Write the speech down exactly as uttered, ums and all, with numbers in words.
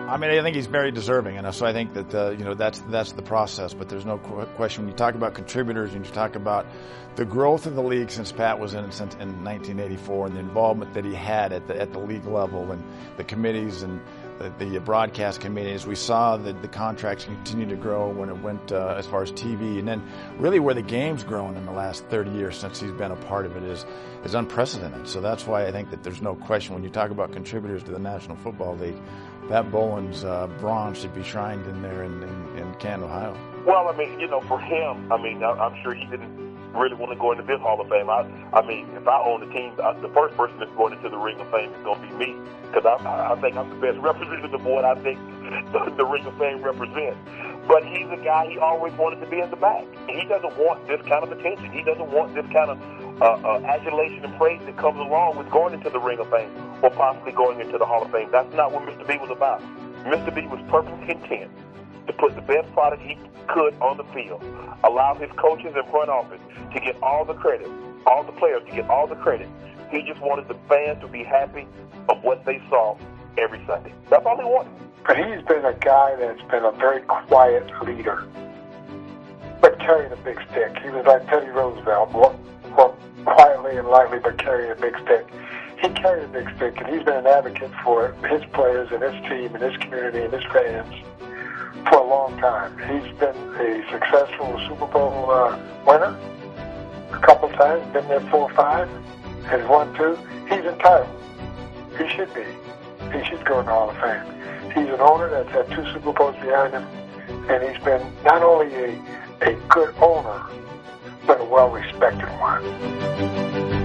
I mean, I think he's very deserving, and so I think that uh, you know that's that's the process. But there's no question when you talk about contributors, and you talk about the growth of the league since Pat was in since in nineteen eighty-four, and the involvement that he had at the at the league level, and the committees and the, the broadcast committees. We saw that the contracts continue to grow when it went uh, as far as T V, and then really where the game's grown in the last thirty years since he's been a part of it is is unprecedented. So that's why I think that there's no question when you talk about contributors to the National Football League, Pat Bowlen's uh, bronze should be shrined in there in, in, in Canton, Ohio. Well, I mean, you know, for him, I mean, I'm sure he didn't really want to go into this Hall of Fame. I, I mean, if I own the team, I, the first person that's going into the Ring of Fame is going to be me, because I, I think I'm the best representative of what I think the, the Ring of Fame represents. But he's a guy, he always wanted to be in the back. He doesn't want this kind of attention. He doesn't want this kind of uh, uh, adulation and praise that comes along with going into the Ring of Fame or possibly going into the Hall of Fame. That's not what Mister B was about. Mister B was perfectly content to put the best product he could on the field, allow his coaches and front office to get all the credit, all the players to get all the credit. He just wanted the fans to be happy of what they saw every Sunday. That's all he wanted. But he's been a guy that's been a very quiet leader, but carrying a big stick. He was like Teddy Roosevelt, more, more quietly and lightly, but carrying a big stick. He carried a big stick, and he's been an advocate for his players and his team and his community and his fans for a long time. He's been a successful Super Bowl uh, winner a couple times, been there four or five, has won two. He's entitled. He should be. He should go in the Hall of Fame. He's an owner that's had two Super Bowls behind him, and he's been not only a, a good owner, but a well-respected one.